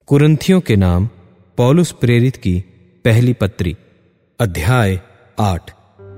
कुरिन्थियों के नाम पौलुस प्रेरित की पहली पत्री, अध्याय 8।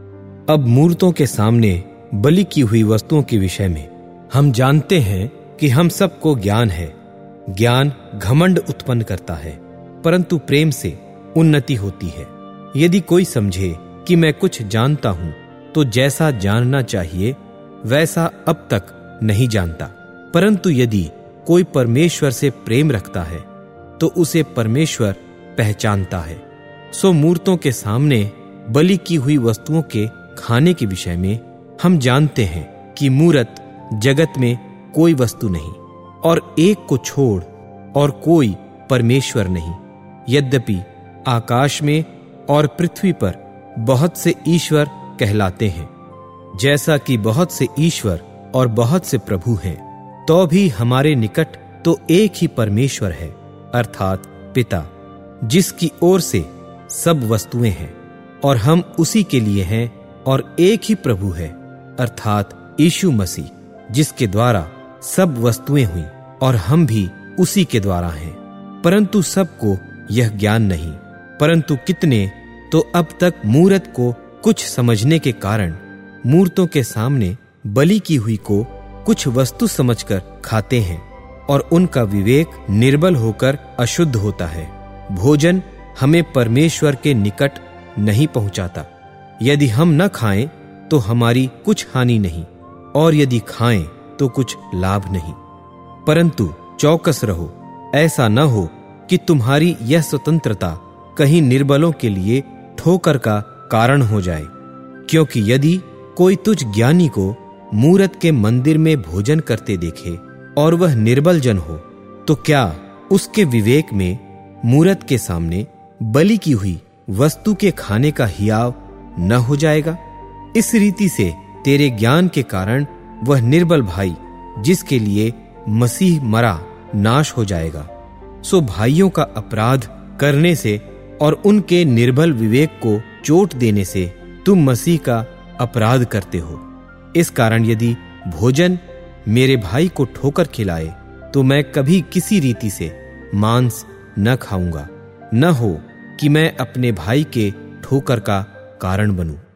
अब मूर्तों के सामने बलि की हुई वस्तुओं के विषय में हम जानते हैं कि हम सबको ज्ञान है। ज्ञान घमंड उत्पन्न करता है, परंतु प्रेम से उन्नति होती है। यदि कोई समझे कि मैं कुछ जानता हूं, तो जैसा जानना चाहिए वैसा अब तक नहीं जानता। परंतु यदि कोई परमेश्वर से प्रेम रखता है तो उसे परमेश्वर पहचानता है। सो मूर्तों के सामने बलि की हुई वस्तुओं के खाने के विषय में हम जानते हैं कि मूरत जगत में कोई वस्तु नहीं, और एक को छोड़ और कोई परमेश्वर नहीं। यद्यपि आकाश में और पृथ्वी पर बहुत से ईश्वर कहलाते हैं, जैसा कि बहुत से ईश्वर और बहुत से प्रभु हैं, तो भी हमारे निकट तो एक ही परमेश्वर है, अर्थात पिता, जिसकी ओर से सब वस्तुएं हैं, और हम उसी के लिए हैं। और एक ही प्रभु है, अर्थात यीशु मसीह, जिसके द्वारा सब वस्तुएं हुई, और हम भी उसी के द्वारा हैं। परंतु सबको यह ज्ञान नहीं, परंतु कितने तो अब तक मूरत को कुछ समझने के कारण मूर्तों के सामने बलि की हुई को कुछ वस्तु समझकर खाते हैं, और उनका विवेक निर्बल होकर अशुद्ध होता है। भोजन हमें परमेश्वर के निकट नहीं पहुंचाता। यदि हम न खाएं तो हमारी कुछ हानि नहीं, और यदि खाएं तो कुछ लाभ नहीं। परंतु चौकस रहो, ऐसा न हो कि तुम्हारी यह स्वतंत्रता कहीं निर्बलों के लिए ठोकर का कारण हो जाए। क्योंकि यदि कोई तुझ ज्ञानी को मूरत के मंदिर में भोजन करते देखे और वह निर्बल जन हो, तो क्या उसके विवेक में मूरत के सामने बलि की हुई वस्तु के खाने का हियाव न हो जाएगा? इस रीति से तेरे ज्ञान के कारण वह निर्बल भाई, जिसके लिए मसीह मरा, नाश हो जाएगा। सो भाइयों का अपराध करने से और उनके निर्बल विवेक को चोट देने से तुम मसीह का अपराध करते हो। इस कारण यदि भोजन मेरे भाई को ठोकर खिलाए, तो मैं कभी किसी रीति से मांस न खाऊंगा, न हो कि मैं अपने भाई के ठोकर का कारण बनूं।